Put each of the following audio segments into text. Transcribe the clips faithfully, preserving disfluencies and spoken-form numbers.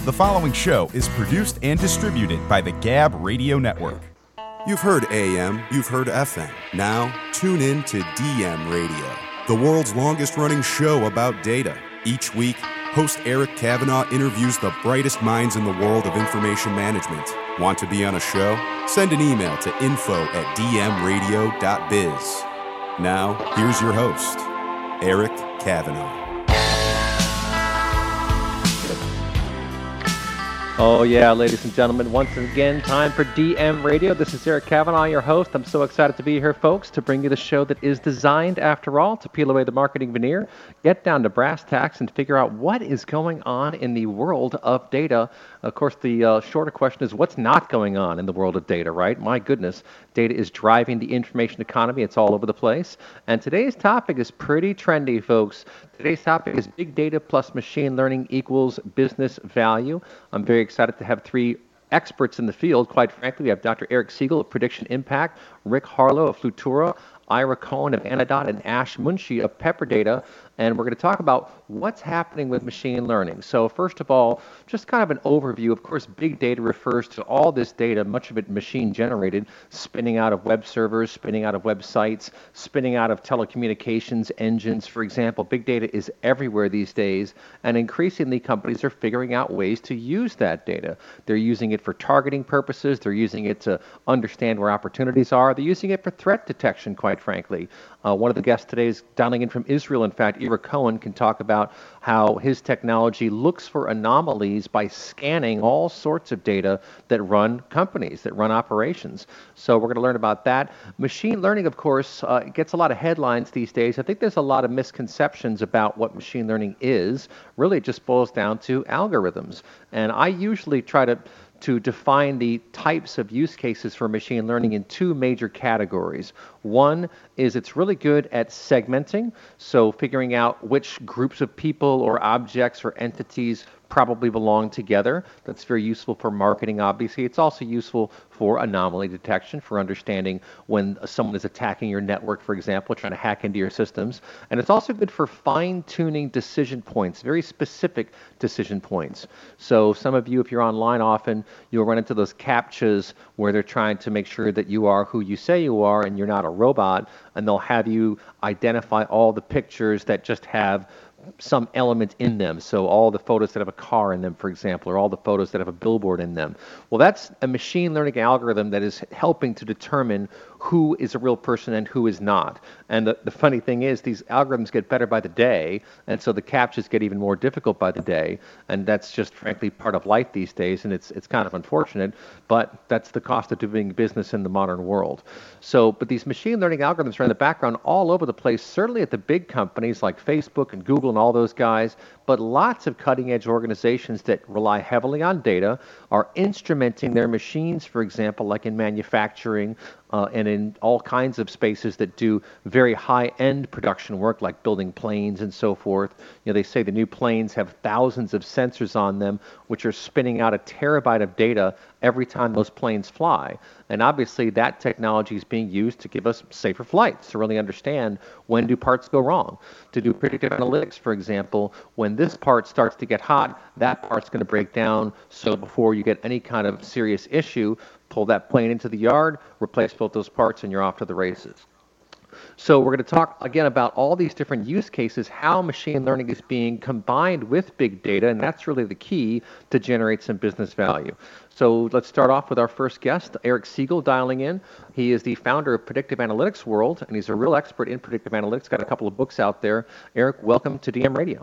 The following show is produced and distributed by the Gab Radio Network. You've heard A M, you've heard F M. Now, tune in to D M Radio, the world's longest-running show about data. Each week, host Eric Kavanagh interviews the brightest minds in the world of information management. Want to be on a show? Send an email to info at d m radio dot biz. Now, here's your host, Eric Kavanagh. Oh yeah, ladies and gentlemen, once again, time for D M Radio. This is Eric Kavanagh, your host. I'm so excited to be here, folks, to bring you the show that is designed, after all, to peel away the marketing veneer, get down to brass tacks, and figure out what is going on in the world of data. Of course, the uh, shorter question is what's not going on in the world of data, right? My goodness, data is driving the information economy. It's all over the place. And today's topic is pretty trendy, folks. Today's topic is big data plus machine learning equals business value. I'm very excited to have three experts in the field. Quite frankly, we have Doctor Eric Siegel of Prediction Impact, Rick Harlow of Flutura, Ira Cohen of Anodot, and Ash Munshi of Pepperdata. And we're going to talk about what's happening with machine learning. So first of all, just kind of an overview. Of course, big data refers to all this data, much of it machine generated, spinning out of web servers, spinning out of websites, spinning out of telecommunications engines. For example, big data is everywhere these days, and increasingly companies are figuring out ways to use that data. They're using it for targeting purposes. They're using it to understand where opportunities are. They're using it for threat detection, quite frankly. Uh, one of the guests today is dialing in from Israel. In fact, Ira Cohen can talk about how his technology looks for anomalies by scanning all sorts of data that run companies, that run operations. So we're going to learn about that. Machine learning, of course, uh, gets a lot of headlines these days. I think there's a lot of misconceptions about what machine learning is. Really, it just boils down to algorithms. And I usually try to to define the types of use cases for machine learning in two major categories. One is it's really good at segmenting, so figuring out which groups of people or objects or entities probably belong together. That's very useful for marketing, obviously. It's also useful for anomaly detection, for understanding when someone is attacking your network, for example, trying to hack into your systems. And it's also good for fine-tuning decision points, very specific decision points. So some of you, if you're online often, you'll run into those CAPTCHAs where they're trying to make sure that you are who you say you are and you're not a robot, and they'll have you identify all the pictures that just have some element in them. So all the photos that have a car in them, for example, or all the photos that have a billboard in them. Well, that's a machine learning algorithm that is helping to determine who is a real person and who is not. And the, the funny thing is these algorithms get better by the day, and so the CAPTCHAs get even more difficult by the day. And that's just frankly part of life these days, and it's it's kind of unfortunate, but that's the cost of doing business in the modern world. So, but these machine learning algorithms are in the background all over the place, certainly at the big companies like Facebook and Google and all those guys, but lots of cutting-edge organizations that rely heavily on data are instrumenting their machines, for example, like in manufacturing uh, and in all kinds of spaces that do very high-end production work, like building planes and so forth. You know, they say the new planes have thousands of sensors on them, which are spinning out a terabyte of data every time those planes fly. And obviously that technology is being used to give us safer flights, to really understand when do parts go wrong. To do predictive analytics, for example, when this part starts to get hot, that part's going to break down. So before you get any kind of serious issue, pull that plane into the yard, replace both those parts, and you're off to the races. So we're going to talk again about all these different use cases, how machine learning is being combined with big data, and that's really the key to generate some business value. So let's start off with our first guest, Eric Siegel, dialing in. He is the founder of Predictive Analytics World, and he's a real expert in predictive analytics, got a couple of books out there. Eric, welcome to D M Radio.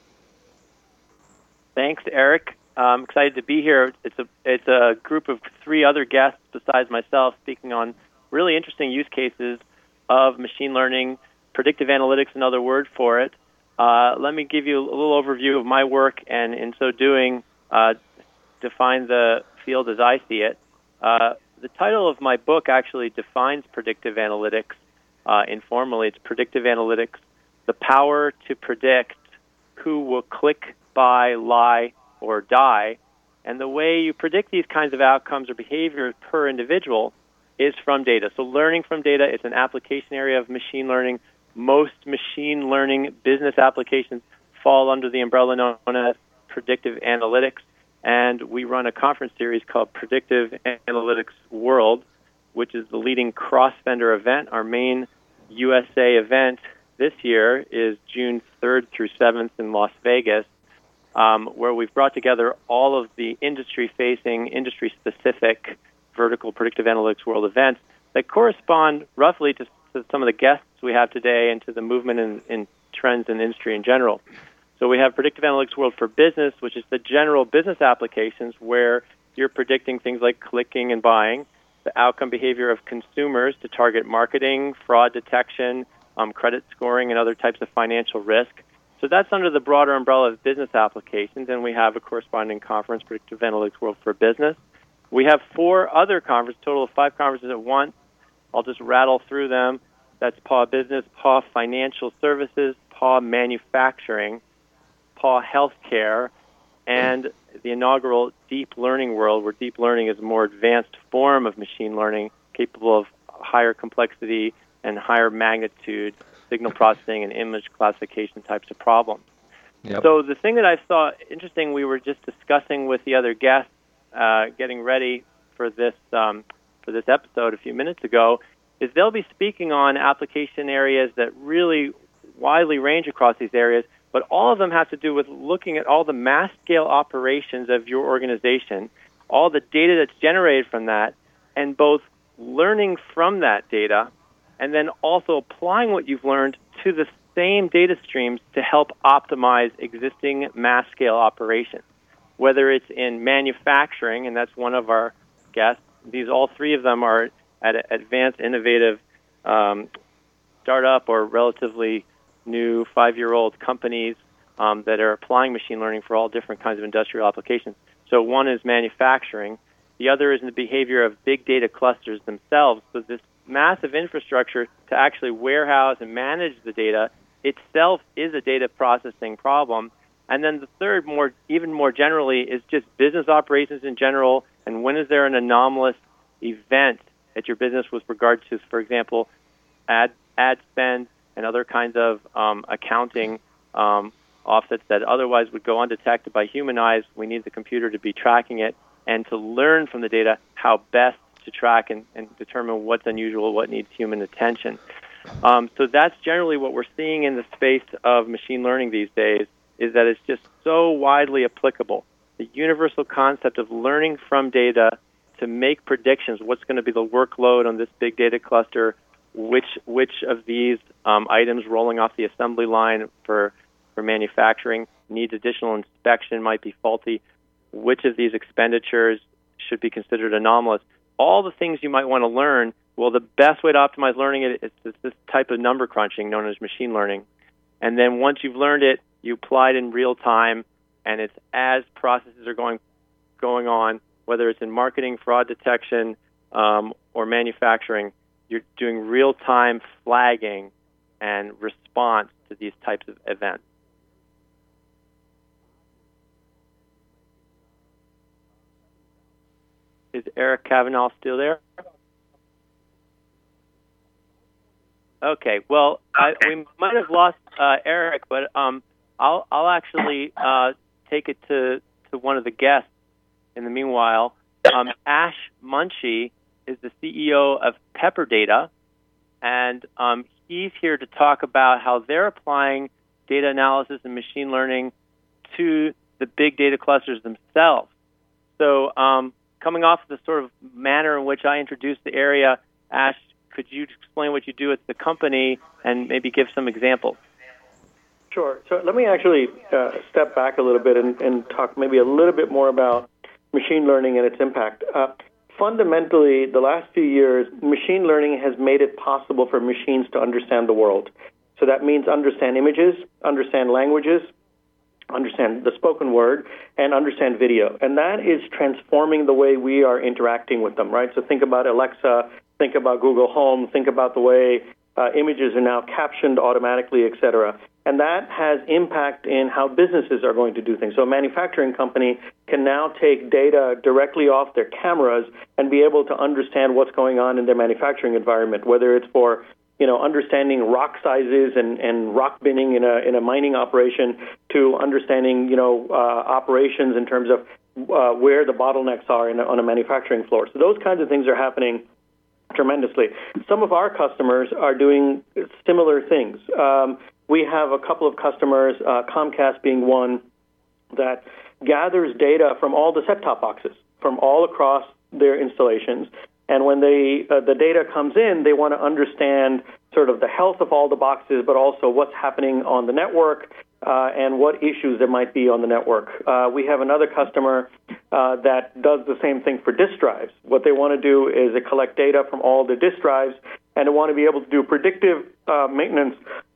Thanks, Eric. I'm excited to be here. It's a it's a group of three other guests besides myself speaking on really interesting use cases of machine learning, predictive analytics, another word for it. Uh, let me give you a little overview of my work, and in so doing, uh, define the field as I see it. Uh, the title of my book actually defines predictive analytics uh, informally. It's Predictive Analytics, the power to predict who will click, buy, lie, or die. And the way you predict these kinds of outcomes or behaviors per individual is from data. So learning from data is an application area of machine learning. Most machine learning business applications fall under the umbrella known as predictive analytics. and we run a conference series called Predictive Analytics World, which is the leading cross-vendor event. Our main U S A event this year is June third through seventh in Las Vegas, um, where we've brought together all of the industry-facing, industry-specific vertical Predictive Analytics World events that correspond roughly to, to some of the guests we have today and to the movement in, in trends in industry in general. So we have Predictive Analytics World for Business, which is the general business applications where you're predicting things like clicking and buying, the outcome behavior of consumers to target marketing, fraud detection, um, credit scoring, and other types of financial risk. So that's under the broader umbrella of business applications, and we have a corresponding conference, Predictive Analytics World for Business. We have four other conferences, total of five conferences at once. I'll just rattle through them. That's P A W Business, P A W Financial Services, P A W Manufacturing, P A W Healthcare, and the inaugural Deep Learning World, where deep learning is a more advanced form of machine learning capable of higher complexity and higher magnitude signal processing and image classification types of problems. Yep. So the thing that I saw interesting, we were just discussing with the other guests, uh, getting ready for this um, for this episode a few minutes ago, is they'll be speaking on application areas that really widely range across these areas, but all of them have to do with looking at all the mass-scale operations of your organization, all the data that's generated from that, and both learning from that data and then also applying what you've learned to the same data streams to help optimize existing mass-scale operations, whether it's in manufacturing, and that's one of our guests. These, all three of them are at advanced, innovative um, startup or relatively new five-year-old companies um, that are applying machine learning for all different kinds of industrial applications. So one is manufacturing. The other is in the behavior of big data clusters themselves. So this massive infrastructure to actually warehouse and manage the data itself is a data processing problem. And then the third, more even more generally, is just business operations in general, and when is there an anomalous event at your business with regard to, for example, ad ad spend and other kinds of um, accounting um, offsets that otherwise would go undetected by human eyes. We need the computer to be tracking it and to learn from the data how best to track and, and determine what's unusual, what needs human attention. Um, so that's generally what we're seeing in the space of machine learning these days, is that it's just so widely applicable. The universal concept of learning from data to make predictions, what's going to be the workload on this big data cluster, which which of these um, items rolling off the assembly line for, for manufacturing needs additional inspection, might be faulty, which of these expenditures should be considered anomalous. All the things you might want to learn, well, the best way to optimize learning it is this type of number crunching known as machine learning. And then once you've learned it, you apply it in real time, and it's as processes are going going on, whether it's in marketing, fraud detection, um, or manufacturing, you're doing real-time flagging and response to these types of events. Is Eric Kavanaugh still there? Okay, well, I, we might have lost uh, Eric, but um, I'll, I'll actually uh, take it to, to one of the guests in the meanwhile. Um, Ash Munshi is the C E O of Pepperdata, and um, he's here to talk about how they're applying data analysis and machine learning to the big data clusters themselves. So um, coming off of the sort of manner in which I introduced the area, Ash, could you explain what you do at the company and maybe give some examples? Sure. So let me actually uh, step back a little bit and, and talk maybe a little bit more about machine learning and its impact. Uh, fundamentally, the last few years, machine learning has made it possible for machines to understand the world. So that means understand images, understand languages, understand the spoken word, and understand video. And that is transforming the way we are interacting with them, right? So think about Alexa, think about Google Home, think about the way uh, images are now captioned automatically, et cetera. And that has impact in how businesses are going to do things. So a manufacturing company can now take data directly off their cameras and be able to understand what's going on in their manufacturing environment, whether it's for, you know, understanding rock sizes and, and rock binning in a in a mining operation, to understanding, you know, uh, operations in terms of uh, where the bottlenecks are in, on a manufacturing floor. So those kinds of things are happening tremendously. Some of our customers are doing similar things. Um, we have a couple of customers, uh, Comcast being one, that gathers data from all the set-top boxes from all across their installations. And when they uh, the data comes in, they want to understand sort of the health of all the boxes, but also what's happening on the network uh, and what issues there might be on the network. Uh, we have another customer uh, that does the same thing for disk drives. What they want to do is they collect data from all the disk drives, and they want to be able to do predictive uh, maintenance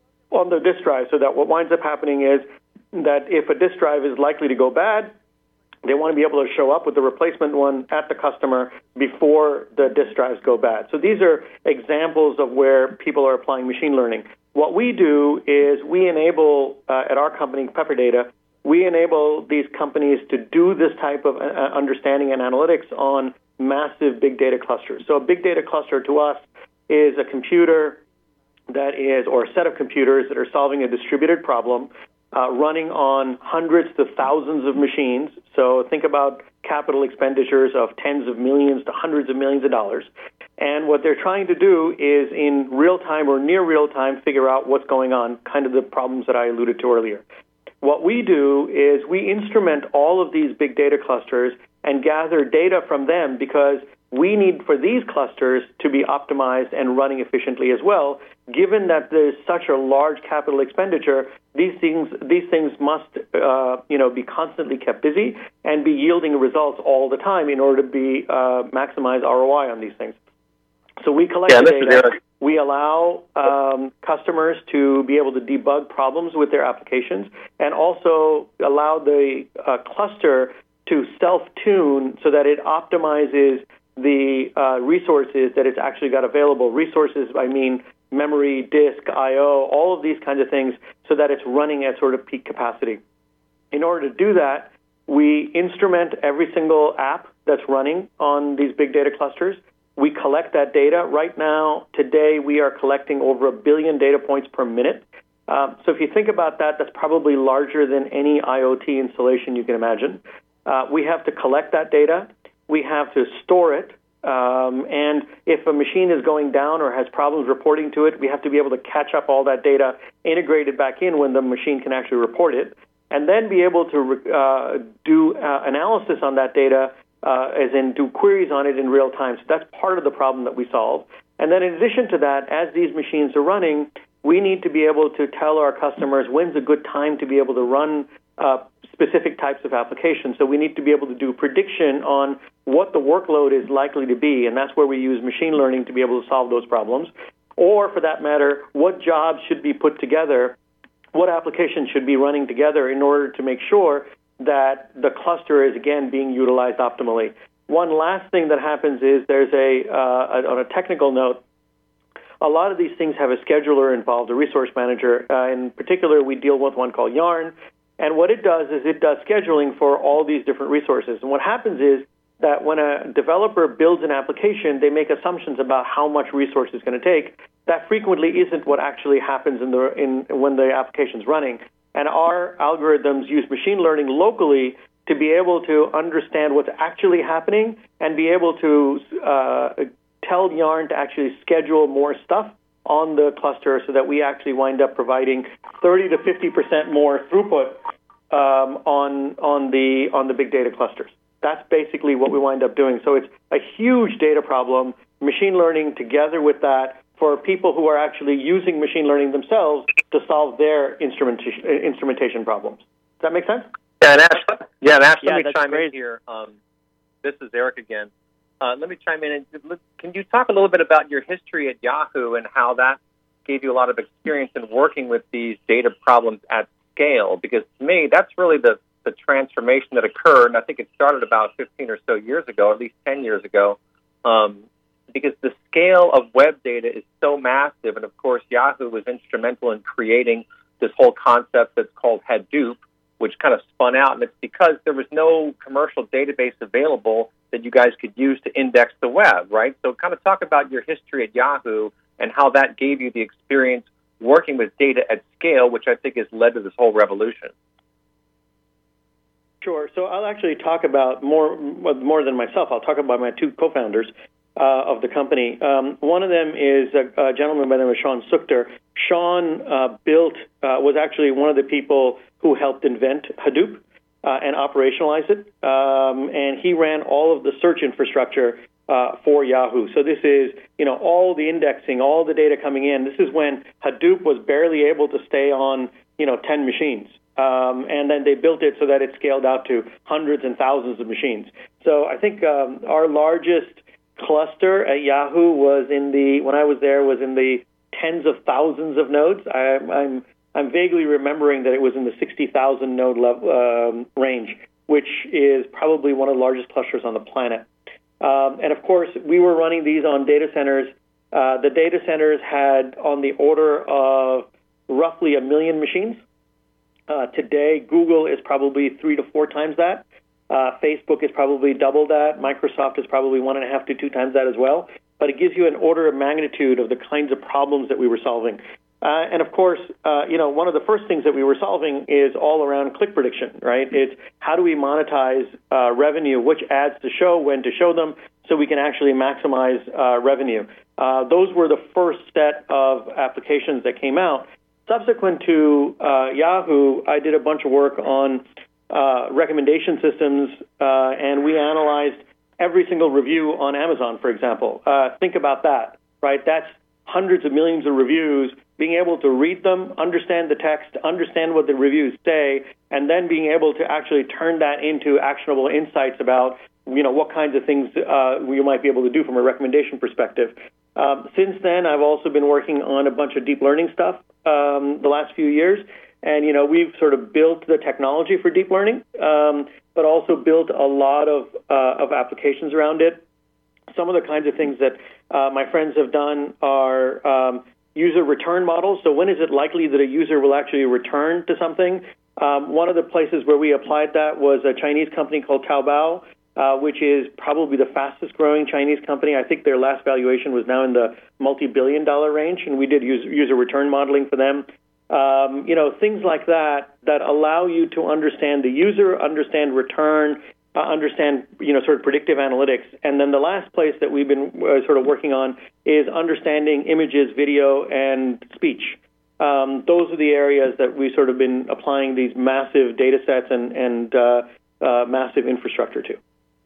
on the disk drive, so that what winds up happening is that if a disk drive is likely to go bad, they want to be able to show up with the replacement one at the customer before the disk drives go bad. So these are examples of where people are applying machine learning. What we do is we enable, uh, at our company, Pepperdata, we enable these companies to do this type of uh, understanding and analytics on massive big data clusters. So a big data cluster to us is a computer that is, or a set of computers that are solving a distributed problem, Uh, running on hundreds to thousands of machines. So think about capital expenditures of tens of millions to hundreds of millions of dollars. And what they're trying to do is in real time or near real time figure out what's going on, kind of the problems that I alluded to earlier. What we do is we instrument all of these big data clusters and gather data from them, because we need for these clusters to be optimized and running efficiently as well. Given that there's such a large capital expenditure, these things these things must uh, you know be constantly kept busy and be yielding results all the time in order to be uh, maximize R O I on these things. So we collect yeah, the data. We allow um, customers to be able to debug problems with their applications, and also allow the uh, cluster to self-tune so that it optimizes the uh, resources that it's actually got available. Resources, I mean memory, disk, I O, all of these kinds of things, so that it's running at sort of peak capacity. In order to do that, we instrument every single app that's running on these big data clusters. We collect that data. Right now, today, we are collecting over a billion data points per minute. Um, so if you think about that, that's probably larger than any IoT installation you can imagine. Uh, we have to collect that data. We have to store it. Um, and if a machine is going down or has problems reporting to it, we have to be able to catch up all that data, integrate it back in when the machine can actually report it, and then be able to uh, do uh, analysis on that data, uh, as in do queries on it in real time. So that's part of the problem that we solve. And then in addition to that, as these machines are running, we need to be able to tell our customers when's a good time to be able to run uh, specific types of applications. So we need to be able to do prediction on what the workload is likely to be, and that's where we use machine learning to be able to solve those problems. Or, for that matter, what jobs should be put together, what applications should be running together in order to make sure that the cluster is, again, being utilized optimally. One last thing that happens is there's a, uh, on a technical note, a lot of these things have a scheduler involved, a resource manager. Uh, in particular, we deal with one called Yarn, and what it does is it does scheduling for all these different resources. And what happens is that when a developer builds an application, they make assumptions about how much resource it's going to take. That frequently isn't what actually happens in the in when the application's running. And our algorithms use machine learning locally to be able to understand what's actually happening and be able to uh, tell Yarn to actually schedule more stuff on the cluster, so that we actually wind up providing thirty to fifty percent more throughput um, on on the on the big data clusters. That's basically what we wind up doing. So it's a huge data problem, machine learning together with that for people who are actually using machine learning themselves to solve their instrumentation, instrumentation problems. Does that make sense? Yeah, and Ash, yeah, and Ash, yeah, let me chime great. in here. Um, this is Eric again. Uh, let me chime in. And can you talk a little bit about your history at Yahoo and how that gave you a lot of experience in working with these data problems at scale? Because to me, that's really the the transformation that occurred, and I think it started about fifteen or so years ago, at least ten years ago, um, because the scale of web data is so massive, and of course Yahoo was instrumental in creating this whole concept that's called Hadoop, which kind of spun out, and it's because there was no commercial database available that you guys could use to index the web, right? So kind of talk about your history at Yahoo and how that gave you the experience working with data at scale, which I think has led to this whole revolution. Sure. So I'll actually talk about more more than myself. I'll talk about my two co-founders uh, of the company. Um, one of them is a, a gentleman by the name of Sean Suchter. Sean uh, built, uh, was actually one of the people who helped invent Hadoop uh, and operationalize it. Um, and he ran all of the search infrastructure uh, for Yahoo. So this is, you know, all the indexing, all the data coming in. This is when Hadoop was barely able to stay on, you know, ten machines. Um, and then they built it so that it scaled out to hundreds and thousands of machines. So I think um, our largest cluster at Yahoo was in the, when I was there, was in the tens of thousands of nodes. I, I'm I'm vaguely remembering that it was in the sixty thousand node level, um, range, which is probably one of the largest clusters on the planet. Um, and of course, we were running these on data centers. Uh, the data centers had on the order of roughly a million machines. Uh, today, Google is probably three to four times that. Uh, Facebook is probably double that. Microsoft is probably one and a half to two times that as well. But it gives you an order of magnitude of the kinds of problems that we were solving. Uh, and of course, uh, you know, one of the first things that we were solving is all around click prediction, right? It's how do we monetize uh, revenue, which ads to show, when to show them, so we can actually maximize uh, revenue. Uh, those were the first set of applications that came out. Subsequent to uh, Yahoo, I did a bunch of work on uh, recommendation systems, uh, and we analyzed every single review on Amazon, for example. Uh, think about that, right? That's hundreds of millions of reviews, being able to read them, understand the text, understand what the reviews say, and then being able to actually turn that into actionable insights about, you know, what kinds of things uh, we might be able to do from a recommendation perspective. Um, since then, I've also been working on a bunch of deep learning stuff um, the last few years. And, you know, we've sort of built the technology for deep learning, um, but also built a lot of, uh, of applications around it. Some of the kinds of things that uh, my friends have done are um, user return models. So when is it likely that a user will actually return to something? Um, one of the places where we applied that was a Chinese company called Taobao, Uh, which is probably the fastest growing Chinese company. I think their last valuation was now in the multi-billion dollar range, and we did use user return modeling for them. Um, you know, things like that that allow you to understand the user, understand return, uh, understand, you know, sort of predictive analytics. And then the last place that we've been uh, sort of working on is understanding images, video, and speech. Um, those are the areas that we've sort of been applying these massive data sets and, and uh, uh, massive infrastructure to.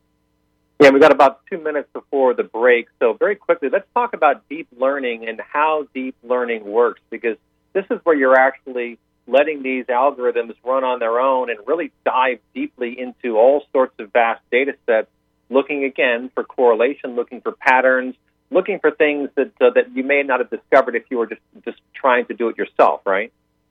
Yeah, we've got about two minutes before the break. So very quickly, let's talk about deep learning and how deep learning works, because this is where you're actually letting these algorithms run on their own and really dive deeply into all sorts of vast data sets, looking, again, for correlation, looking for patterns, looking for things that uh, that you may not have discovered if you were just, just trying to do it yourself, right?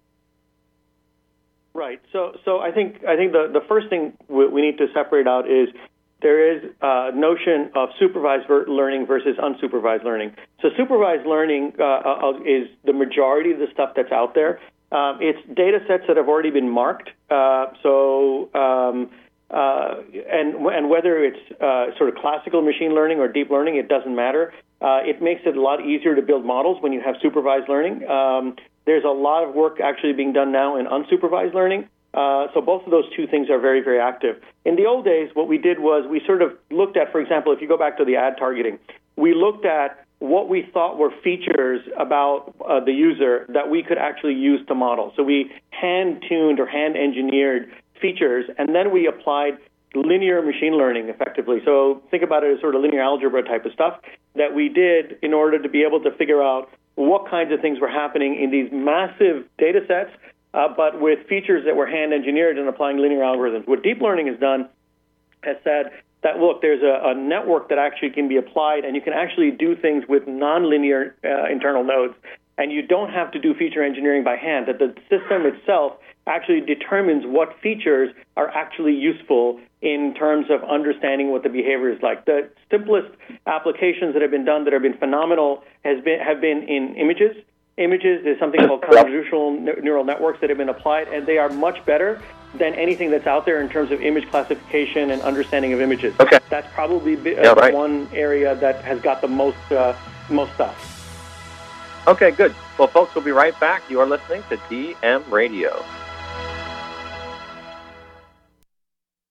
Right. So so I think I think the, the first thing we, we need to separate out is there is a notion of supervised learning versus unsupervised learning. So supervised learning uh, is the majority of the stuff that's out there. Um, it's data sets that have already been marked. Uh, so um, uh, and and whether it's uh, sort of classical machine learning or deep learning, it doesn't matter. Uh, it makes it a lot easier to build models when you have supervised learning. Um, there's a lot of work actually being done now in unsupervised learning. Uh, so both of those two things are very, very active. In the old days, what we did was we sort of looked at, for example, if you go back to the ad targeting, we looked at what we thought were features about uh, the user that we could actually use to model. So we hand-tuned or hand-engineered features, and then we applied linear machine learning effectively. So think about it as sort of linear algebra type of stuff that we did in order to be able to figure out what kinds of things were happening in these massive data sets, Uh, but with features that were hand-engineered and applying linear algorithms. What deep learning has done has said that, look, there's a, a network that actually can be applied, and you can actually do things with nonlinear uh, internal nodes, and you don't have to do feature engineering by hand, that the system itself actually determines what features are actually useful in terms of understanding what the behavior is like. The simplest applications that have been done that have been phenomenal has been have been in images. Images is something called convolutional neural networks that have been applied, and they are much better than anything that's out there in terms of image classification and understanding of images. Okay. That's probably uh, yeah, right. one area that has got the most uh, most stuff. Okay, good. Well, folks, we'll be right back. You are listening to D M Radio.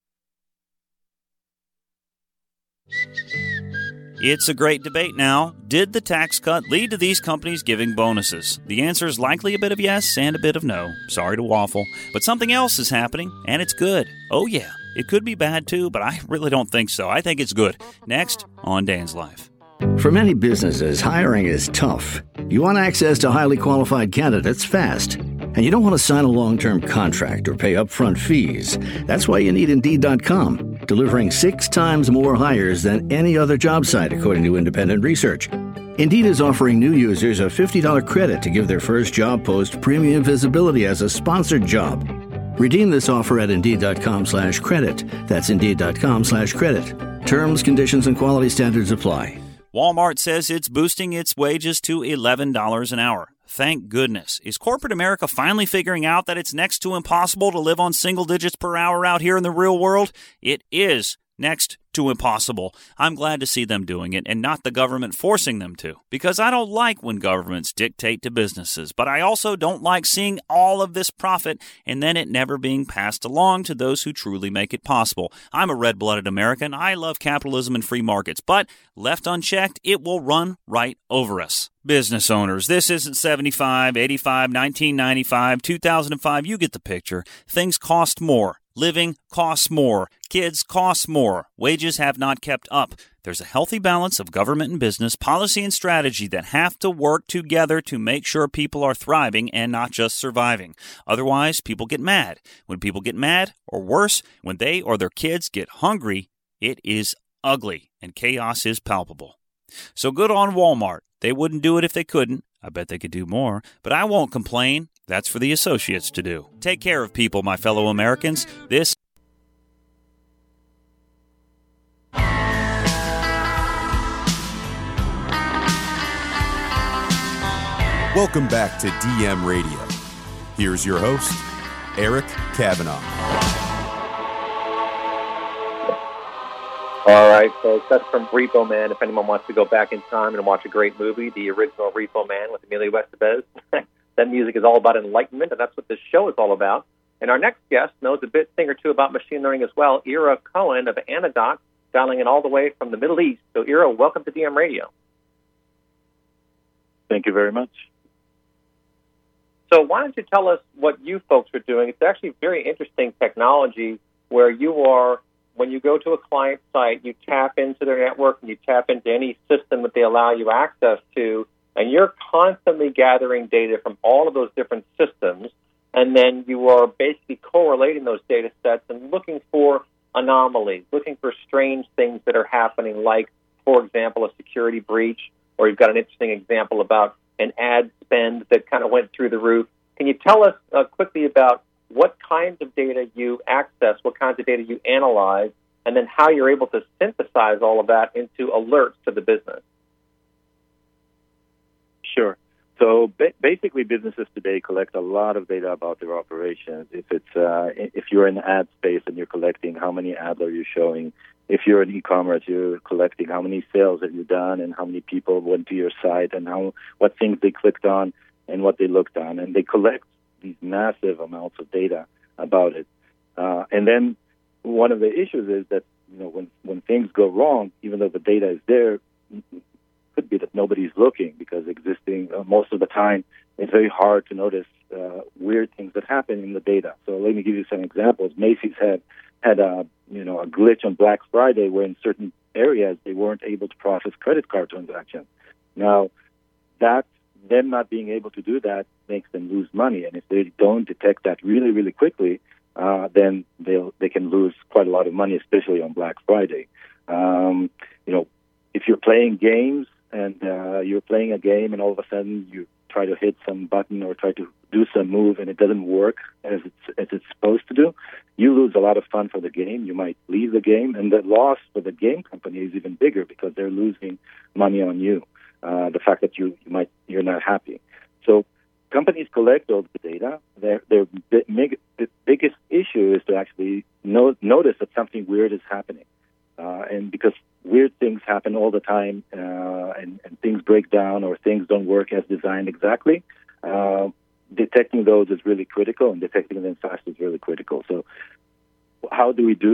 It's a great debate now. Did the tax cut lead to these companies giving bonuses? The answer is likely a bit of yes and a bit of no. Sorry to waffle. But something else is happening, and it's good. Oh yeah, it could be bad too, but I really don't think so. I think it's good. Next on Dan's Life. For many businesses, hiring is tough. You want access to highly qualified candidates fast. And you don't want to sign a long-term contract or pay upfront fees. That's why you need Indeed dot com, delivering six times more hires than any other job site, according to independent research. Indeed is offering new users a fifty dollars credit to give their first job post premium visibility as a sponsored job. Redeem this offer at Indeed dot com slash credit. That's Indeed dot com slash credit. Terms, conditions, and quality standards apply. Walmart says it's boosting its wages to eleven dollars an hour. Thank goodness. Is corporate America finally figuring out that it's next to impossible to live on single digits per hour out here in the real world? It is next to impossible. I'm glad to see them doing it and not the government forcing them to, because I don't like when governments dictate to businesses, but I also don't like seeing all of this profit and then it never being passed along to those who truly make it possible. I'm a red-blooded American. I love capitalism and free markets, but left unchecked, it will run right over us. Business owners, this isn't seventy-five, eighty-five, nineteen ninety-five, two thousand five. You get the picture. Things cost more. Living costs more. Kids cost more. Wages have not kept up. There's a healthy balance of government and business, policy and strategy that have to work together to make sure people are thriving and not just surviving. Otherwise, people get mad. When people get mad, or worse, when they or their kids get hungry, it is ugly and chaos is palpable. So good on Walmart. They wouldn't do it if they couldn't. I bet they could do more, but I won't complain. That's for the associates to do. Take care of people, my fellow Americans. This Welcome back to D M Radio. Here's your host, Eric Kavanaugh. All right, folks, that's from Repo Man. If anyone wants to go back in time and watch a great movie, the original Repo Man with Emilio Estevez, that music is all about enlightenment, and that's what this show is all about. And our next guest knows a bit thing or two about machine learning as well, Ira Cohen of Anadoc, dialing in all the way from the Middle East. So, Ira, welcome to D M Radio. Thank you very much. So why don't you tell us what you folks are doing? It's actually very interesting technology where you are, when you go to a client site, you tap into their network and you tap into any system that they allow you access to, and you're constantly gathering data from all of those different systems, and then you are basically correlating those data sets and looking for anomalies, looking for strange things that are happening, like, for example, a security breach, or you've got an interesting example about an ad spend that kind of went through the roof. Can you tell us uh, quickly about what kinds of data you access, what kinds of data you analyze, and then how you're able to synthesize all of that into alerts to the business? Sure. So ba- basically, businesses today collect a lot of data about their operations. If it's uh, if you're in the ad space and you're collecting how many ads are you showing. If you're in e-commerce, you're collecting how many sales have you done and how many people went to your site and how what things they clicked on and what they looked on. And they collect these massive amounts of data about it. Uh, and then one of the issues is that, you know, when, when things go wrong, even though the data is there, it could be that nobody's looking because existing, uh, most of the time, it's very hard to notice uh, weird things that happen in the data. So let me give you some examples. Macy's had had a you know a glitch on Black Friday where in certain areas they weren't able to process credit card transactions. Now, that them not being able to do that makes them lose money, and if they don't detect that really really quickly, uh, then they'll they can lose quite a lot of money, especially on Black Friday. Um, you know, if you're playing games and uh, you're playing a game and all of a sudden you try to hit some button or try to do some move and it doesn't work as it's as it's supposed to do, you lose a lot of fun for the game. You might leave the game, and the loss for the game company is even bigger because they're losing money on you. Uh, the fact that you, you might you're not happy. So companies collect all the data. Their their big, the biggest issue is to actually know, notice that something weird is happening, uh, and because weird things happen all the time, uh, and, and things break down or things don't work as designed exactly. Uh, detecting those is really critical, and detecting them fast is really critical. So how do we do that?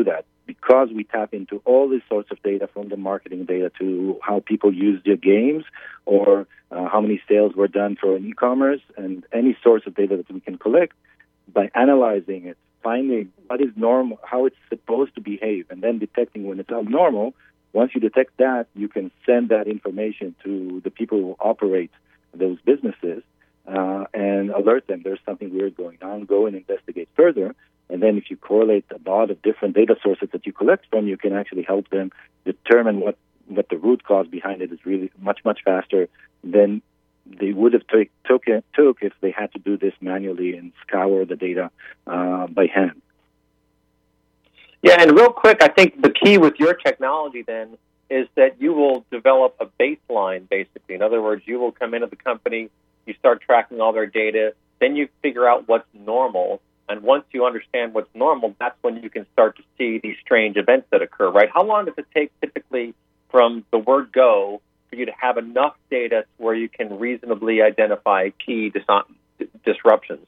because we tap into all these sorts of data, from the marketing data to how people use their games, or uh, how many sales were done for an e-commerce, and any source of data that we can collect, by analyzing it, finding what is normal, how it's supposed to behave, and then detecting when it's abnormal. Once you detect that, you can send that information to the people who operate those businesses uh, and alert them there's something weird going on, go and investigate further. And then if you correlate a lot of different data sources that you collect from, you can actually help them determine what, what the root cause behind it is, really much, much faster than they would have take, took, it, took if they had to do this manually and scour the data uh, by hand. Yeah, and real quick, I think the key with your technology then is that you will develop a baseline, basically. In other words, you will come into the company, you start tracking all their data, then you figure out what's normal, and once you understand what's normal, that's when you can start to see these strange events that occur, right? How long does it take typically from the word go for you to have enough data where you can reasonably identify key dis- disruptions?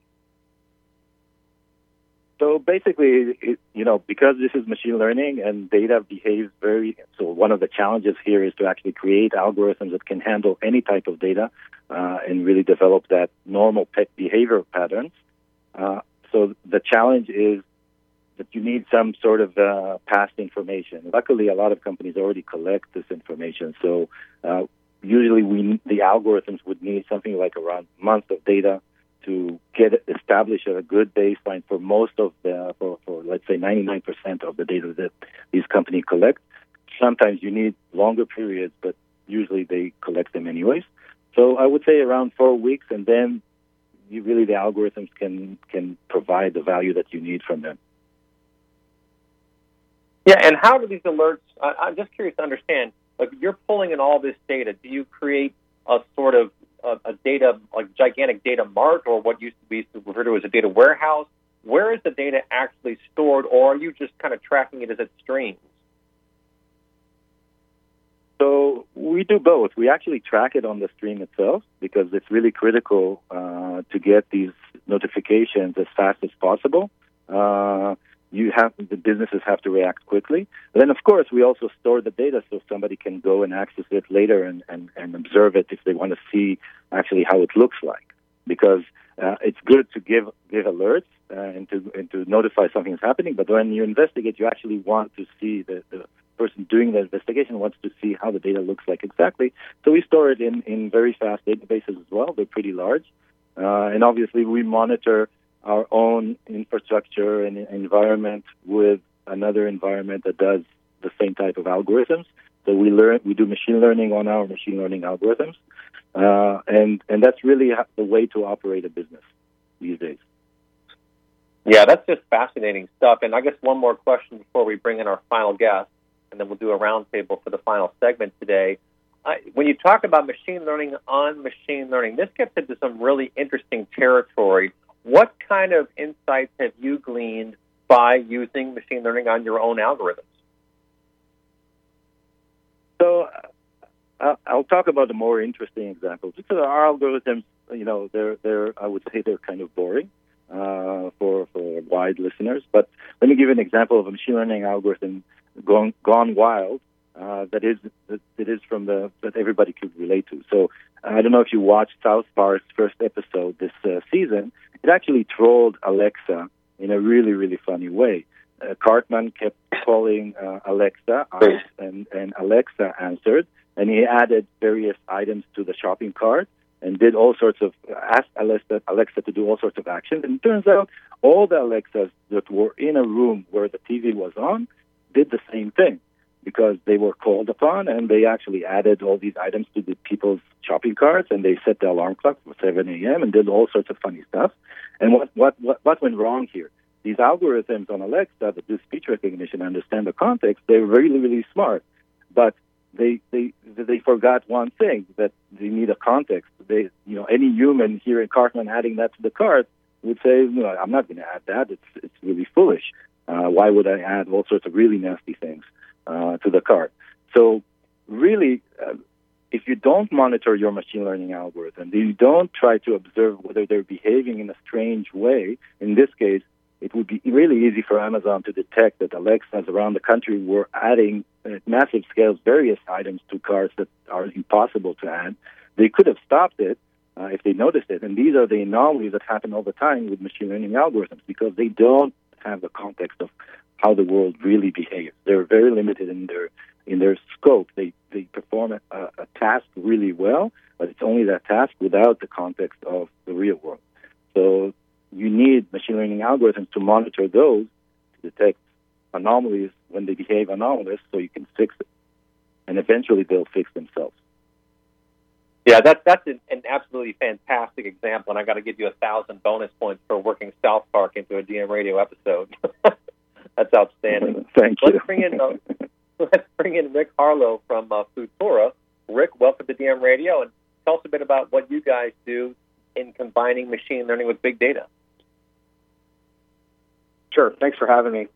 So basically, it, you know, because this is machine learning and data behaves very, so one of the challenges here is to actually create algorithms that can handle any type of data uh, and really develop that normal pet behavior patterns. Uh, so the challenge is that you need some sort of uh, past information. Luckily, a lot of companies already collect this information. So uh, usually we the algorithms would need something like around a month of data to get established a good baseline for most of the, for, for let's say ninety-nine percent of the data that these companies collect. Sometimes you need longer periods, but usually they collect them anyways. So I would say around four weeks, and then you really the algorithms can, can provide the value that you need from them. Yeah, and how do these alerts, I, I'm just curious to understand, like you're pulling in all this data, do you create a sort of a, a data, like gigantic data mart, or what used to be referred to as a data warehouse? Where is the data actually stored, or are you just kind of tracking it as it streams? So we do both. We actually track it on the stream itself because it's really critical uh, to get these notifications as fast as possible. Uh, you have the businesses have to react quickly. But then, of course, we also store the data so somebody can go and access it later and, and, and observe it if they want to see actually how it looks like. Because uh, it's good to give give alerts uh, and to and to notify something is happening. But when you investigate, you actually want to see the, the person doing the investigation wants to see how the data looks like exactly. So we store it in, in very fast databases as well. They're pretty large. Uh, and obviously we monitor our own infrastructure and environment with another environment that does the same type of algorithms. So we learn, we do machine learning on our machine learning algorithms. Uh, and, and that's really the way to operate a business these days. Yeah, that's just fascinating stuff. And I guess one more question before we bring in our final guest, and then we'll do a roundtable for the final segment today. Uh, when you talk about machine learning on machine learning, this gets into some really interesting territory. What kind of insights have you gleaned by using machine learning on your own algorithms? So uh, I'll talk about the more interesting examples. So our algorithms, you know, they're they're I would say they're kind of boring uh, for for wide listeners. But let me give you an example of a machine learning algorithm gone gone wild. Uh, that is that, that is from the that everybody could relate to. So I don't know if you watched South Park's first episode this uh, season. It actually trolled Alexa in a really really funny way. Uh, Cartman kept calling uh, Alexa out, and and Alexa answered, and he added various items to the shopping cart and did all sorts of asked Alexa Alexa to do all sorts of actions. And it turns out all the Alexas that were in a room where the T V was on did the same thing, because they were called upon and they actually added all these items to the people's shopping carts, and they set the alarm clock for seven a.m. and did all sorts of funny stuff. And what, what, what, what went wrong here? These algorithms on Alexa that do speech recognition and understand the context, they're really, really smart. But they, they, they forgot one thing, that they need a context. They, you know, any human hearing Cartman adding that to the cart would say, you know, I'm not going to add that. It's, it's really foolish. Uh, why would I add all sorts of really nasty things uh, to the cart? So really, uh, if you don't monitor your machine learning algorithm, you don't try to observe whether they're behaving in a strange way, in this case, it would be really easy for Amazon to detect that Alexas around the country were adding at massive scales various items to carts that are impossible to add. They could have stopped it uh, if they noticed it. And these are the anomalies that happen all the time with machine learning algorithms because they don't have the context of how the world really behaves. They're very limited in their in their scope. They they perform a, a task really well, but it's only that task without the context of the real world. So you need machine learning algorithms to monitor those, to detect anomalies when they behave anomalous, so you can fix it. And eventually they'll fix themselves. Yeah, that, that's an, an absolutely fantastic example, and I got to give you a thousand bonus points for working South Park into a D M Radio episode. That's outstanding. Thank let's you. Bring in, uh, let's bring in Rick Harlow from uh, Futura. Rick, welcome to D M Radio, and tell us a bit about what you guys do in combining machine learning with big data. Sure. Thanks for having me.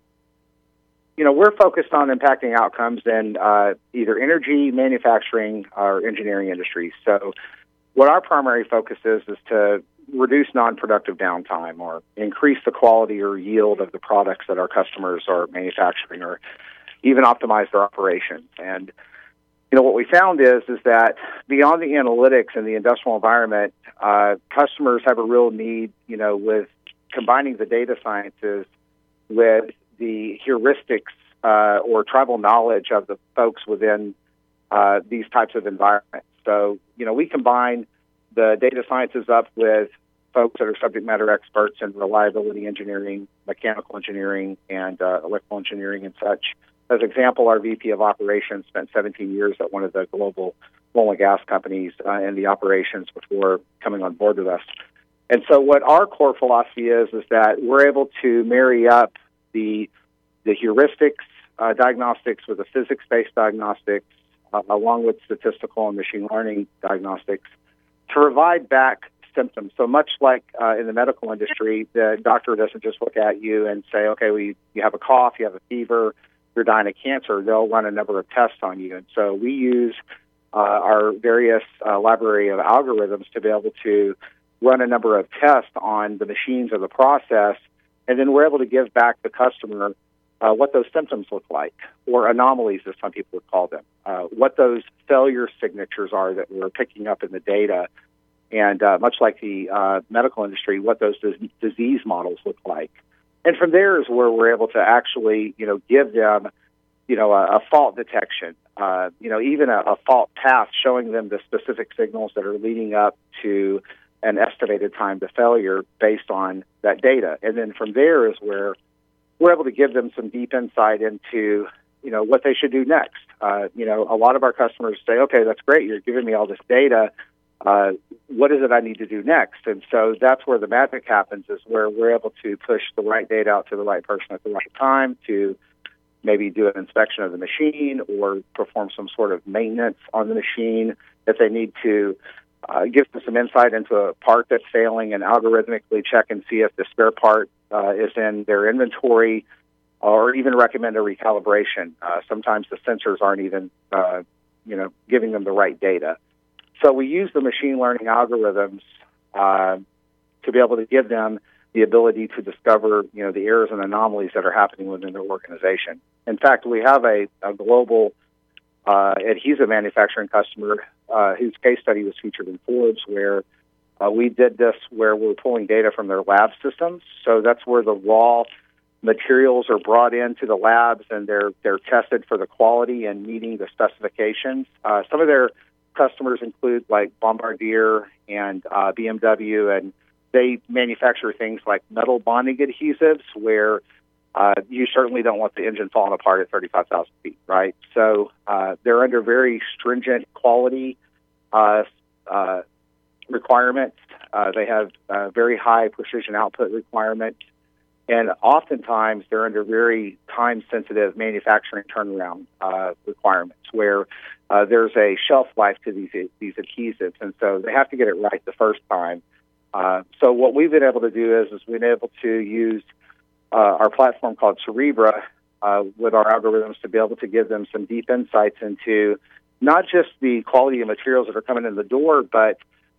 You know, we're focused on impacting outcomes in uh, either energy, manufacturing, or engineering industries. So what our primary focus is is to reduce non-productive downtime or increase the quality or yield of the products that our customers are manufacturing or even optimize their operations. And, you know, what we found is is that beyond the analytics in the industrial environment, uh, customers have a real need, you know, with combining the data sciences with the heuristics uh, or tribal knowledge of the folks within uh, these types of environments. So, you know, we combine the data sciences up with folks that are subject matter experts in reliability engineering, mechanical engineering, and uh, electrical engineering and such. As example, our V P of operations spent seventeen years at one of the global oil and gas companies uh, in the operations before coming on board with us. And so what our core philosophy is, is that we're able to marry up the the heuristics uh, diagnostics with the physics-based diagnostics, uh, along with statistical and machine learning diagnostics, to provide back symptoms. So much like uh, in the medical industry, the doctor doesn't just look at you and say, okay, well, you, you have a cough, you have a fever, you're dying of cancer. They'll run a number of tests on you. And so we use uh, our various uh, library of algorithms to be able to run a number of tests on the machines of the process, and then we're able to give back the customer uh, what those symptoms look like, or anomalies, as some people would call them, uh, what those failure signatures are that we're picking up in the data, and uh, much like the uh, medical industry, what those dis- disease models look like. And from there is where we're able to actually, you know, give them, you know, a, a fault detection, uh, you know, even a, a fault path, showing them the specific signals that are leading up to an estimated time to failure based on that data. And then from there is where we're able to give them some deep insight into, you know, what they should do next. Uh, you know, a lot of our customers say, okay, that's great, you're giving me all this data. Uh, what is it I need to do next? And so that's where the magic happens, is where we're able to push the right data out to the right person at the right time to maybe do an inspection of the machine or perform some sort of maintenance on the machine if they need to. Uh, give them some insight into a part that's failing and algorithmically check and see if the spare part uh, is in their inventory, or even recommend a recalibration. Uh, sometimes the sensors aren't even, uh, you know, giving them the right data. So we use the machine learning algorithms uh, to be able to give them the ability to discover, you know, the errors and anomalies that are happening within their organization. In fact, we have a, a global uh, adhesive manufacturing customer uh, whose case study was featured in Forbes, where uh, we did this where we're pulling data from their lab systems. So that's where the raw materials are brought into the labs, and they're they're tested for the quality and meeting the specifications. Uh, some of their customers include like Bombardier and uh, B M W, and they manufacture things like metal bonding adhesives, where uh, you certainly don't want the engine falling apart at thirty-five thousand feet, right? So uh, they're under very stringent quality uh, uh, requirements. Uh, they have uh, very high precision output requirements, and oftentimes they're under very time-sensitive manufacturing turnaround uh, requirements, where uh, there's a shelf life to these these adhesives, and so they have to get it right the first time. Uh, so what we've been able to do is, is we've been able to use uh, our platform called Cerebra uh, with our algorithms to be able to give them some deep insights into not just the quality of materials that are coming in the door, but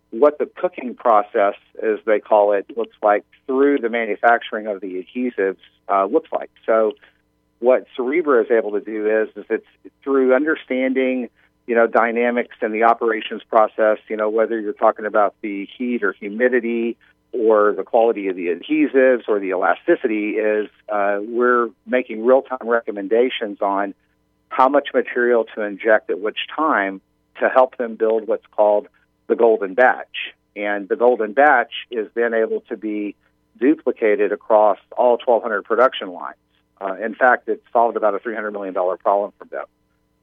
what the cooking process, as they call it, looks like through the manufacturing of the adhesives uh, looks like. So what Cerebra is able to do is, is it's through understanding, you know, dynamics in the operations process, you know, whether you're talking about the heat or humidity or the quality of the adhesives or the elasticity, is uh, we're making real-time recommendations on how much material to inject at which time to help them build what's called the golden batch. And the golden batch is then able to be duplicated across all twelve hundred production lines. Uh, in fact, it solved about a three hundred million dollars problem for them.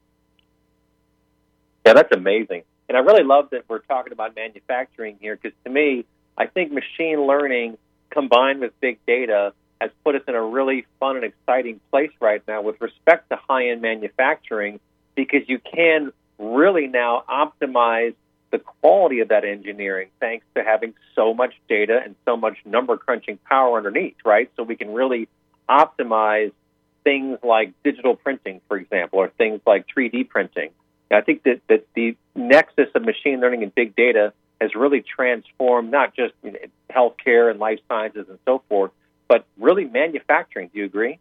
Yeah, that's amazing. And I really love that we're talking about manufacturing here, because to me, I think machine learning combined with big data has put us in a really fun and exciting place right now with respect to high-end manufacturing, because you can really now optimize the quality of that engineering thanks to having so much data and so much number crunching power underneath, right? So we can really optimize things like digital printing, for example, or things like three D printing. I think that, that the nexus of machine learning and big data has really transformed not just you know, healthcare and life sciences and so forth, but really manufacturing. Do you agree?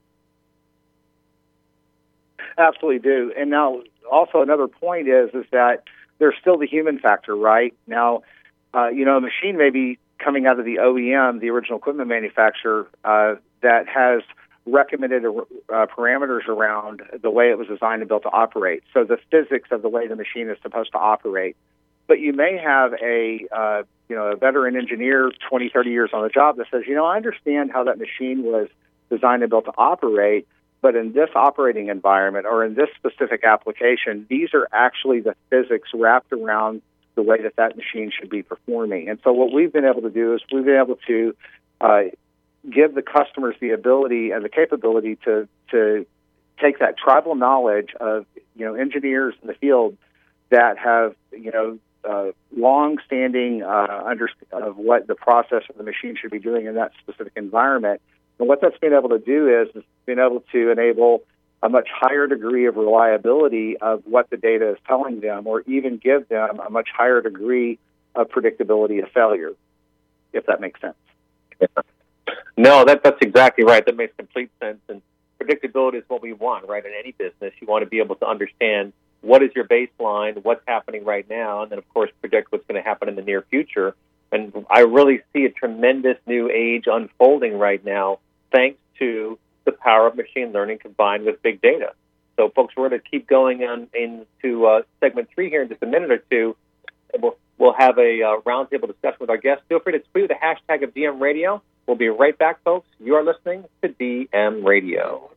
Absolutely do. And now also another point is is that there's still the human factor, right? Now, uh, you know, a machine may be coming out of the O E M, the original equipment manufacturer, uh, that has recommended uh, parameters around the way it was designed and built to operate. So the physics of the way the machine is supposed to operate. But you may have a, uh, you know, a veteran engineer, twenty, thirty years on the job that says, you know, I understand how that machine was designed and built to operate, but in this operating environment or in this specific application, these are actually the physics wrapped around the way that that machine should be performing. And so what we've been able to do is we've been able to uh, give the customers the ability and the capability to to take that tribal knowledge of, you know, engineers in the field that have, you know, uh, long-standing uh, understanding of what the process of the machine should be doing in that specific environment. And what that's been able to do is, is been able to enable a much higher degree of reliability of what the data is telling them, or even give them a much higher degree of predictability of failure, if that makes sense. No, that, that's exactly right. That makes complete sense. And predictability is what we want, right? In any business, you want to be able to understand what is your baseline, what's happening right now, and then, of course, predict what's going to happen in the near future. And I really see a tremendous new age unfolding right now, thanks to the power of machine learning combined with big data. So, folks, we're going to keep going on into uh, segment three here in just a minute or two, and we'll, we'll have a uh, roundtable discussion with our guests. Feel free to tweet with the hashtag of D M Radio. We'll be right back, folks. You are listening to D M Radio.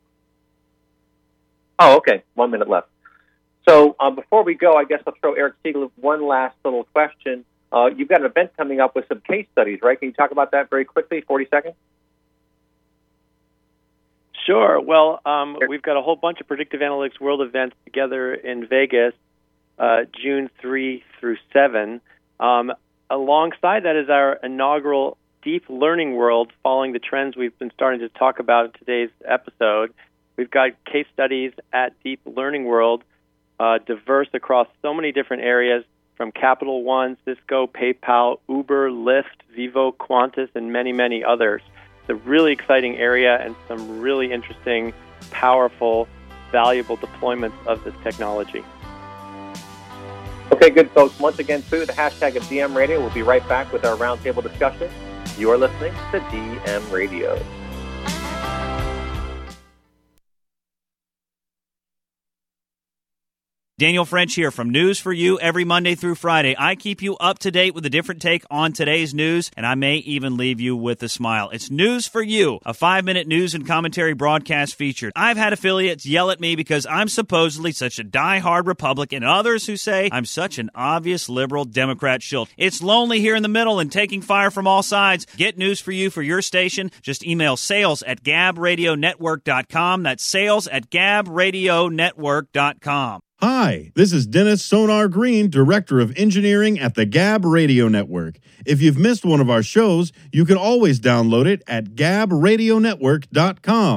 Oh, okay. One minute left. So um, before we go, I guess I'll throw Eric Siegel one last little question. Uh, you've got an event coming up with some case studies, right? Can you talk about that very quickly, forty seconds? Sure. Well, um, we've got a whole bunch of Predictive Analytics World events together in Vegas, uh, June third through seventh. Um, alongside that is our inaugural Deep Learning World, following the trends we've been starting to talk about in today's episode. We've got case studies at Deep Learning World, uh, diverse across so many different areas, from Capital One, Cisco, PayPal, Uber, Lyft, Vivo, Qantas, and many, many others. It's a really exciting area and some really interesting, powerful, valuable deployments of this technology. Okay, good, folks. Once again, through the hashtag of D M Radio, we'll be right back with our roundtable discussion. You are listening to D M Radio. Daniel French here from News for You every Monday through Friday. I keep you up to date with a different take on today's news, and I may even leave you with a smile. It's News for You, a five-minute news and commentary broadcast feature. I've had affiliates yell at me because I'm supposedly such a die-hard Republican, and others who say I'm such an obvious liberal Democrat shill. It's lonely here in the middle and taking fire from all sides. Get News for You for your station. Just email sales at gab radio network dot com. That's sales at gab radio network dot com. Hi, this is Dennis Sonar Green, Director of Engineering at the Gab Radio Network. If you've missed one of our shows, you can always download it at gab radio network dot com,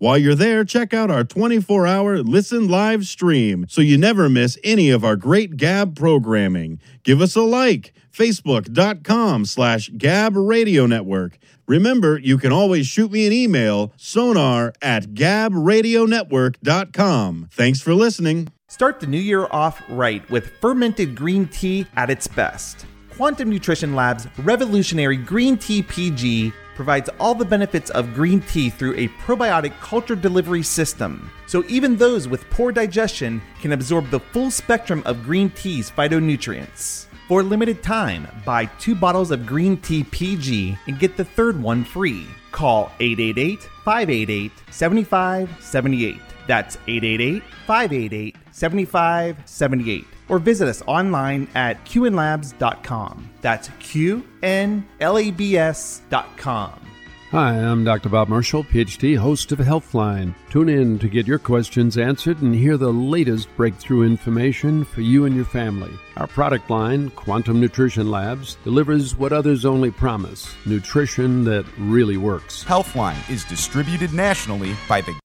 While you're there, check out our twenty-four hour Listen Live stream so you never miss any of our great Gab programming. Give us a like, facebook.com slash Gab Radio Network. Remember, you can always shoot me an email, sonar at gab radio network dot com. Thanks for listening. Start the new year off right with fermented green tea at its best. Quantum Nutrition Lab's revolutionary Green Tea P G provides all the benefits of green tea through a probiotic culture delivery system. So even those with poor digestion can absorb the full spectrum of green tea's phytonutrients. For a limited time, buy two bottles of Green Tea P G and get the third one free. Call eight eight eight, five eight eight, seven five seven eight. That's eight eight eight, five eight eight, seven five seven eight. Or visit us online at q n labs dot com. That's Q N L A B S dot com. Hi, I'm Doctor Bob Marshall, P H D, host of Healthline. Tune in to get your questions answered and hear the latest breakthrough information for you and your family. Our product line, Quantum Nutrition Labs, delivers what others only promise, nutrition that really works. Healthline is distributed nationally by the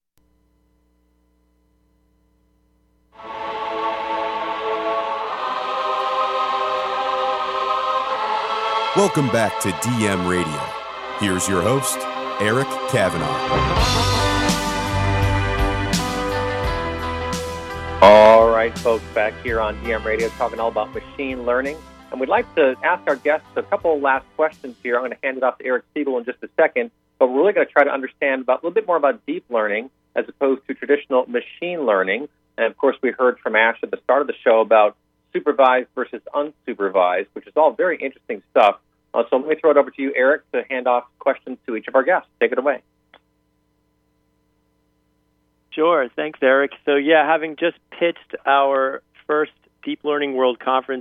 Welcome back to D M Radio. Here's your host, Eric Kavanaugh. All right, folks, back here on D M Radio talking all about machine learning. And we'd like to ask our guests a couple of last questions here. I'm going to hand it off to Eric Siegel in just a second. But we're really going to try to understand about, a little bit more about deep learning as opposed to traditional machine learning. And, of course, we heard from Ash at the start of the show about supervised versus unsupervised, which is all very interesting stuff. Uh, so let me throw it over to you, Eric, to hand off questions to each of our guests. Take it away. Sure. Thanks, Eric. So, yeah, having just pitched our first Deep Learning World Conference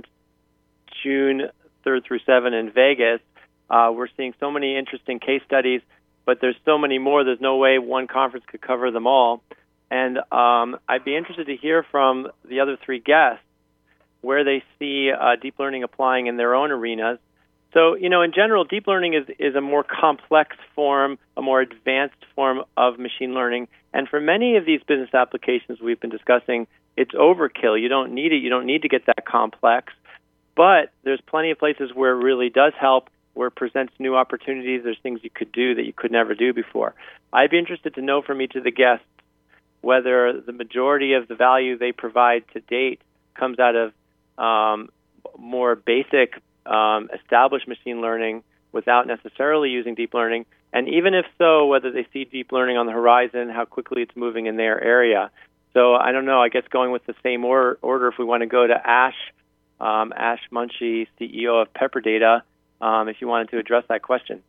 June third through seventh in Vegas, uh, we're seeing so many interesting case studies, but there's so many more. There's no way one conference could cover them all. And um, I'd be interested to hear from the other three guests where they see uh, deep learning applying in their own arenas. So, you know, in general, deep learning is, is a more complex form, a more advanced form of machine learning. And for many of these business applications we've been discussing, it's overkill. You don't need it. You don't need to get that complex. But there's plenty of places where it really does help, where it presents new opportunities. There's things you could do that you could never do before. I'd be interested to know from each of the guests whether the majority of the value they provide to date comes out of um, more basic Um, established machine learning without necessarily using deep learning, and even if so, whether they see deep learning on the horizon, how quickly it's moving in their area. So I don't know, I guess going with the same or- order, if we want to go to Ash, um, Ash Munshi, C E O of Pepper Data, um, if you wanted to address that question.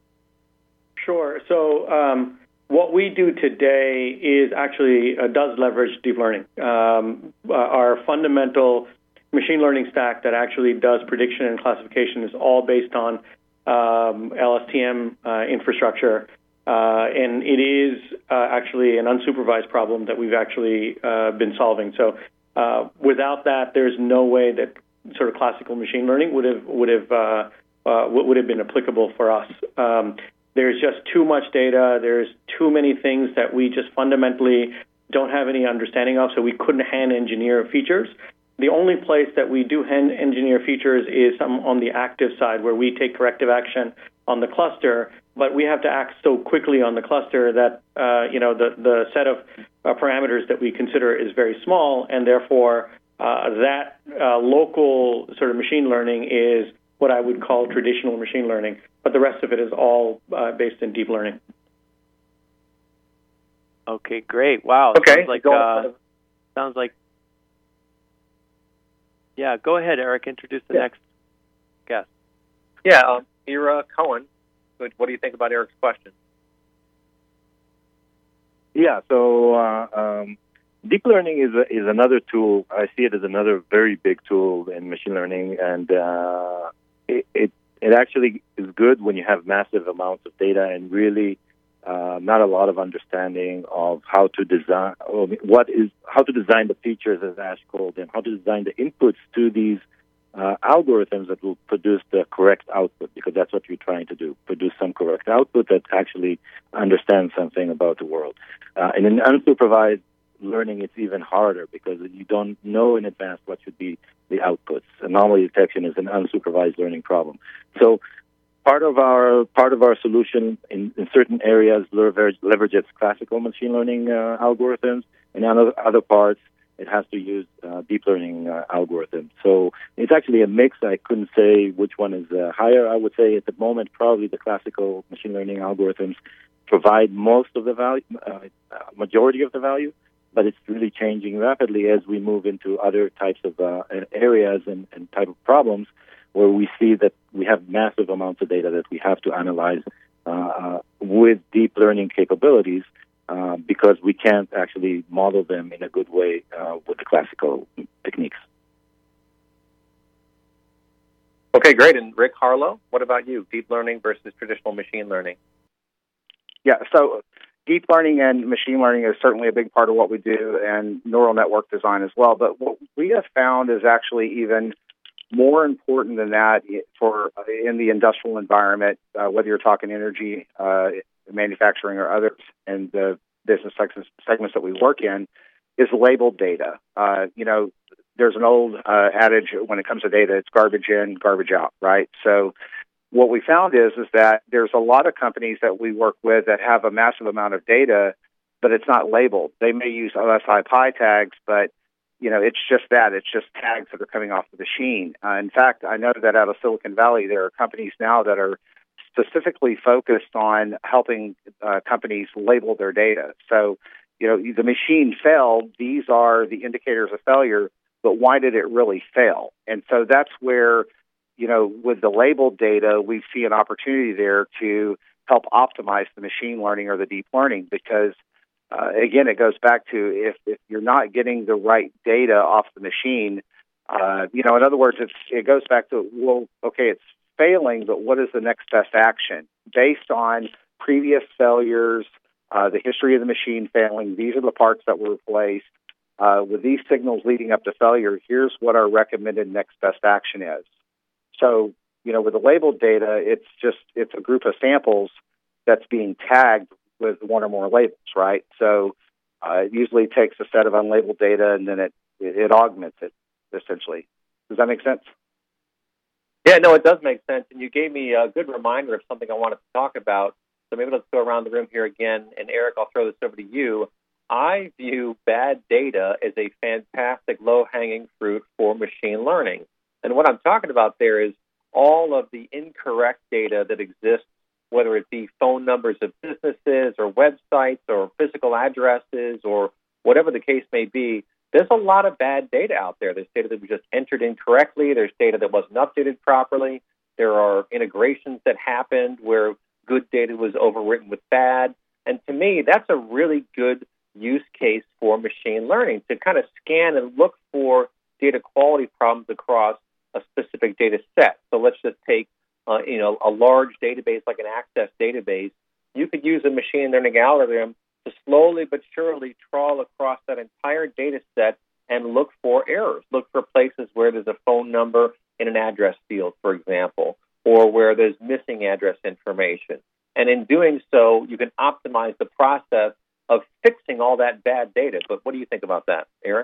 Sure. So um, what we do today is actually uh, does leverage deep learning. Um, uh, our fundamental machine learning stack that actually does prediction and classification is all based on um, L S T M uh, infrastructure, uh, and it is uh, actually an unsupervised problem that we've actually uh, been solving. So uh, without that, there's no way that sort of classical machine learning would have would have uh, uh, would have been applicable for us. Um, there's just too much data. There's too many things that we just fundamentally don't have any understanding of, so we couldn't hand engineer features. The only place that we do hand engineer features is some on the active side, where we take corrective action on the cluster, but we have to act so quickly on the cluster that uh, you know the the set of uh, parameters that we consider is very small, and therefore uh, that uh, local sort of machine learning is what I would call traditional machine learning, but the rest of it is all uh, based in deep learning. Okay, great. Wow. Okay. Sounds like uh, sounds like. Yeah, go ahead, Eric. Introduce the yeah. next guest. Yeah, um, Ira Cohen. What do you think about Eric's question? Yeah, so uh, um, deep learning is a, is another tool. I see it as another very big tool in machine learning, and uh, it, it it actually is good when you have massive amounts of data and really uh, not a lot of understanding of how to design what is how to design the features, as Ash called them, how to design the inputs to these uh, algorithms that will produce the correct output, because that's what you're trying to do, produce some correct output that actually understands something about the world. Uh, and in unsupervised learning, it's even harder because you don't know in advance what should be the outputs. Anomaly detection is an unsupervised learning problem. So part of our part of our solution in, in certain areas leverage, leverages classical machine learning uh, algorithms, and in other, other parts it has to use uh, deep learning uh, algorithms. So it's actually a mix. I couldn't say which one is uh, higher. I would say at the moment probably the classical machine learning algorithms provide most of the value, uh, majority of the value, but it's really changing rapidly as we move into other types of uh, areas and, and type of problems where we see that we have massive amounts of data that we have to analyze uh, with deep learning capabilities uh, because we can't actually model them in a good way uh, with the classical techniques. Okay, great. And Rick Harlow, what about you? Deep learning versus traditional machine learning? Yeah, so deep learning and machine learning is certainly a big part of what we do, and neural network design as well. But what we have found is actually even more important than that for in the industrial environment, uh, whether you're talking energy, uh, manufacturing, or others, and the business segments, segments that we work in, is labeled data. Uh, you know, there's an old uh, adage when it comes to data: it's garbage in, garbage out, right? So what we found is is that there's a lot of companies that we work with that have a massive amount of data, but it's not labeled. They may use O S I P I tags, but you know, it's just that. It's just tags that are coming off the machine. Uh, in fact, I know that out of Silicon Valley, there are companies now that are specifically focused on helping uh, companies label their data. So, you know, the machine failed. These are the indicators of failure, but why did it really fail? And so that's where, you know, with the labeled data, we see an opportunity there to help optimize the machine learning or the deep learning because Uh, again, it goes back to if, if you're not getting the right data off the machine, uh, you know, in other words, it's, it goes back to, well, okay, it's failing, but what is the next best action? Based on previous failures, uh, the history of the machine failing, these are the parts that were replaced. Uh, with these signals leading up to failure, here's what our recommended next best action is. So, you know, with the labeled data, it's just, it's a group of samples that's being tagged with one or more labels, right? So uh, it usually takes a set of unlabeled data and then it, it, it augments it, essentially. Does that make sense? Yeah, no, it does make sense. And you gave me a good reminder of something I wanted to talk about. So maybe let's go around the room here again. And Eric, I'll throw this over to you. I view bad data as a fantastic low-hanging fruit for machine learning. And what I'm talking about there is all of the incorrect data that exists, whether it be phone numbers of businesses or websites or physical addresses or whatever the case may be. There's a lot of bad data out there. There's data that was just entered incorrectly. There's data that wasn't updated properly. There are integrations that happened where good data was overwritten with bad. And to me, that's a really good use case for machine learning, to kind of scan and look for data quality problems across a specific data set. So let's just take Uh, you know, a large database like an Access database. You could use a machine learning algorithm to slowly but surely trawl across that entire data set and look for errors, look for places where there's a phone number in an address field, for example, or where there's missing address information. And in doing so, you can optimize the process of fixing all that bad data. But what do you think about that, Eric?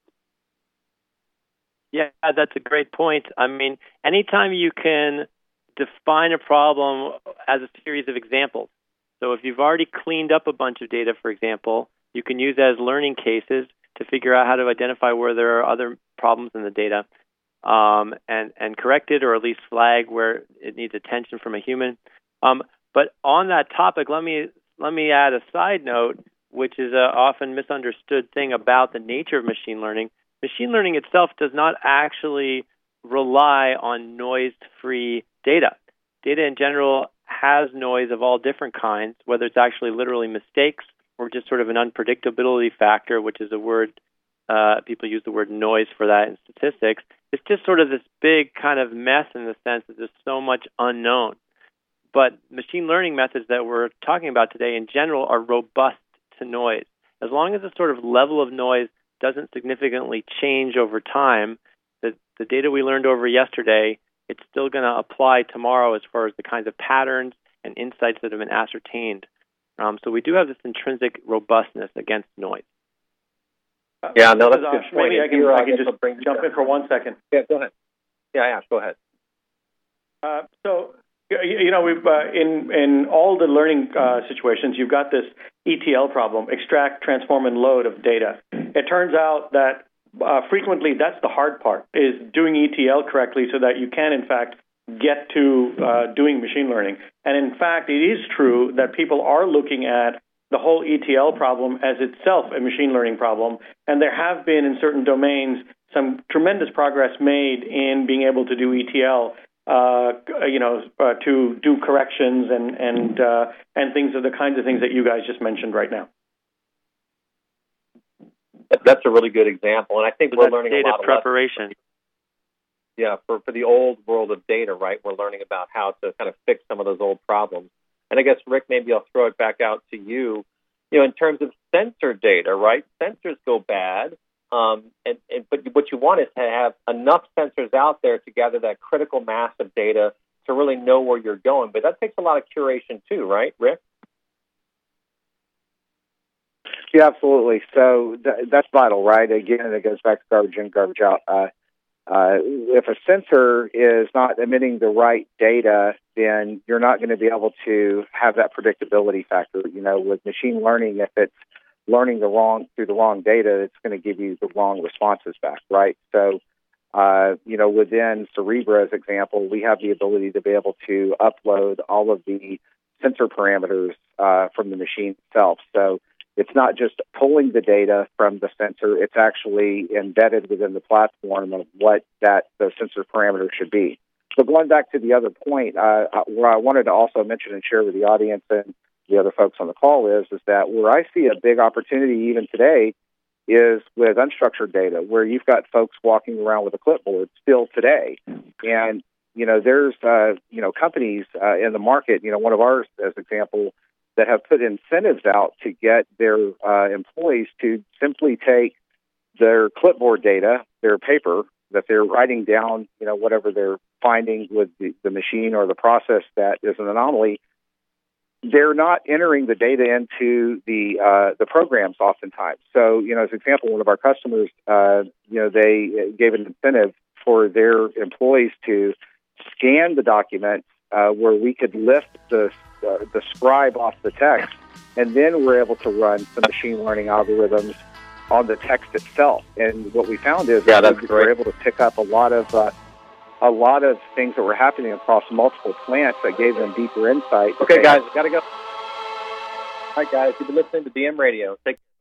Yeah, that's a great point. I mean, anytime you can define a problem as a series of examples. So if you've already cleaned up a bunch of data, for example, you can use that as learning cases to figure out how to identify where there are other problems in the data um, and, and correct it, or at least flag where it needs attention from a human. Um, but on that topic, let me let me add a side note, which is an often misunderstood thing about the nature of machine learning. Machine learning itself does not actually rely on noise-free data. Data in general has noise of all different kinds, whether it's actually literally mistakes or just sort of an unpredictability factor, which is a word, uh, people use the word noise for that in statistics. It's just sort of this big kind of mess in the sense that there's so much unknown. But machine learning methods that we're talking about today in general are robust to noise. As long as the sort of level of noise doesn't significantly change over time, the, the data we learned over yesterday, it's still going to apply tomorrow as far as the kinds of patterns and insights that have been ascertained. Um, so we do have this intrinsic robustness against noise. Yeah, no, that's a good Josh, point. maybe I can, Here, I I can guess just I'll bring jump in for one second. Yeah, go ahead. Yeah, yeah, go ahead. Uh, so, you, you know, we've uh, in in all the learning uh, situations, you've got this E T L problem: extract, transform, and load of data. It turns out that uh, frequently that's the hard part, is doing E T L correctly so that you can, in fact, get to uh, doing machine learning. And in fact, it is true that people are looking at the whole E T L problem as itself a machine learning problem, and there have been in certain domains some tremendous progress made in being able to do E T L, uh, you know, uh, to do corrections and and uh, and things of the kinds of things that you guys just mentioned right now. That's a really good example, and I think so we're learning a lot of preparation. Of yeah, for for the old world of data, right? We're learning about how to kind of fix some of those old problems. And I guess, Rick, maybe I'll throw it back out to you. You know, in terms of sensor data, right? Sensors go bad, um, and, and but what you want is to have enough sensors out there to gather that critical mass of data to really know where you're going. But that takes a lot of curation too, right, Rick? Yeah, absolutely. So th- that's vital, right? Again, it goes back to garbage in, garbage out. Uh, Uh, if a sensor is not emitting the right data, then you're not going to be able to have that predictability factor. You know, with machine learning, if it's learning the wrong through the wrong data, it's going to give you the wrong responses back, right? So, uh, you know, within Cerebra's example, we have the ability to be able to upload all of the sensor parameters uh, from the machine itself. So it's not just pulling the data from the sensor, it's actually embedded within the platform of what that those sensor parameters should be. So going back to the other point, uh, where I wanted to also mention and share with the audience and the other folks on the call is, is that where I see a big opportunity even today is with unstructured data, where you've got folks walking around with a clipboard still today. And, you know, there's, uh, you know, companies uh, in the market, you know, one of ours, as an example, that have put incentives out to get their uh, employees to simply take their clipboard data, their paper that they're writing down, you know, whatever they're finding with the, the machine or the process that is an anomaly. They're not entering the data into the uh, the programs oftentimes. So, you know, as an example, one of our customers, uh, you know, they gave an incentive for their employees to scan the document uh, where we could lift the Uh, the scribe off the text, and then we're able to run some machine learning algorithms on the text itself. And what we found is yeah, that we were able to pick up a lot of uh, a lot of things that were happening across multiple plants that gave them deeper insight. Okay, guys, gotta go. All right, guys, you've been listening to D M Radio. Take